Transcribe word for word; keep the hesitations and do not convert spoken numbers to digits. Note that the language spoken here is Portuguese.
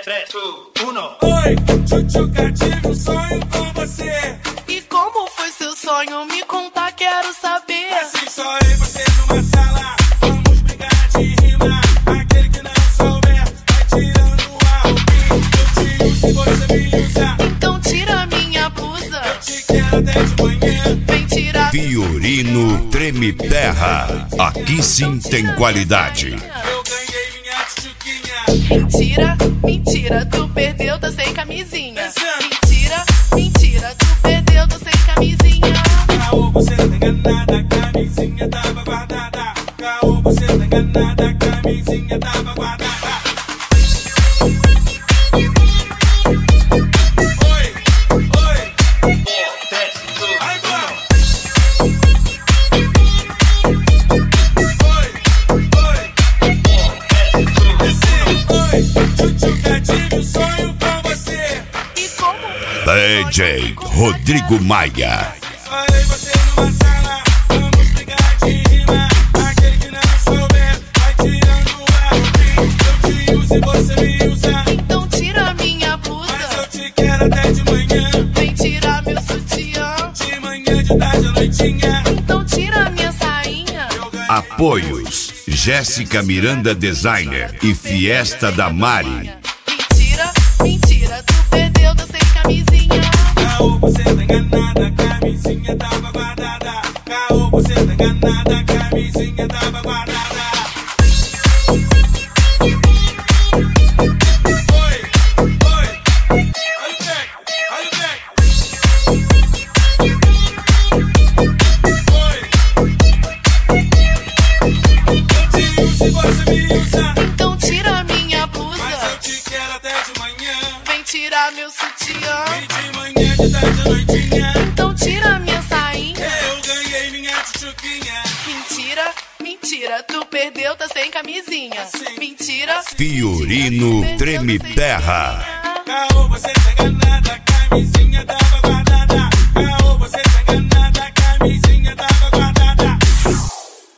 três, dois, um. Oi, tchutchuca, tive um sonho com você. E como foi seu sonho? Me conta, quero saber. Assim só eu e você numa sala, vamos brigar de rima. Aquele que não souber, vai tirando a roupinha. Eu te uso e você me usa. Então tira minha blusa. Eu te quero até de manhã. Vem tirar. Fiorino Treme Terra. Aqui sim tem qualidade. Eu ganhei minha tchutchuquinha. Mentira, mentira, tu perdeu, tá sem camisinha. Pensando. Mentira, mentira, tu perdeu, tá sem camisinha. Caô, você tá enganada, a camisinha tava guardada. Caô, você tá enganada, a camisinha tava guardada. Oi, oi, três, dois, vai embora. Oi, oi, oi, tchutchuca, tive um sonho com você. E como D J Rodrigo Maia. Só eu e você numa sala, vamos brigar de rima. Aquele que não souber, vai tirando a roupinha. Eu te uso e você me usa. então tira minha Mas blusa. eu te quero até de manhã. Vem tirar meu sutiã. De manhã, de tarde, à noitinha. Então tira minha sainha. Eu ganhei. Apoios Jéssica Miranda Designer e Fiesta da Mari. Mentira, mentira, tu perdeu, tá sem camisinha. Caô, você tá enganada, a camisinha tava guardada. Caô, você tá enganada, a camisinha tava guardada. Oi, oi, olha o back, olha o back. Oi, eu te uso e você me usa. Então tira minha Mas eu blusa. te quero até de manhã. Vem tirar meu sutiã. E de manhã, de tarde, à noitinha. Então tira minha sainha. Eu ganhei minha tchutchuquinha. Mentira, mentira, tu perdeu, tá sem camisinha. Mentira, Fiorino Treme Terra. Caô, você tá enganada,